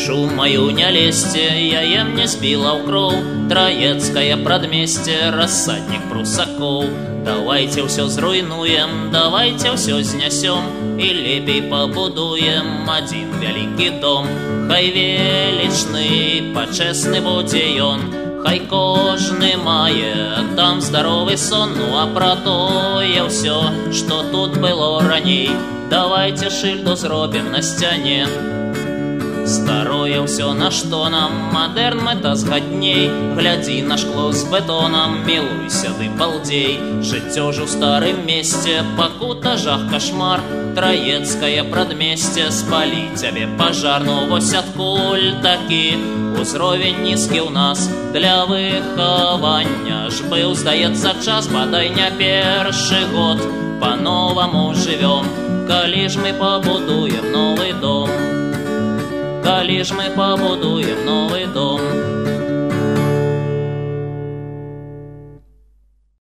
Шумаю не лезьте, яе мне збіла ў кроў Траецкае прадмесце, рассаднік прусакоў. Давайте ўсё зруйнуем, давайте ўсё знясём і лепей пабудуем адзін вялікі дом. Хай велічны, пачэсны будзе ён, хай кожны мае там здаровы сон. Ну а пра тое ўсё, што тут было раней, давайте шыльду зробім на сцяне. Старое ўсё, на што нам мадэрн мэта згадней. Глядзі на шкло з бетонам, мілуйся ды балдзей. Жыццё ж у старым месце, пакута, жах, кашмар. Траецкае прадмесце, спалі цябе пажар. Ну вось адкуль такі узровень нізкі ў нас для выхавання ж быў, здаецца, час, бадай не першы год. Па-новаму жывём, калі ж мы пабудуем новы дом. Калі ж мы пабудуем новы дом.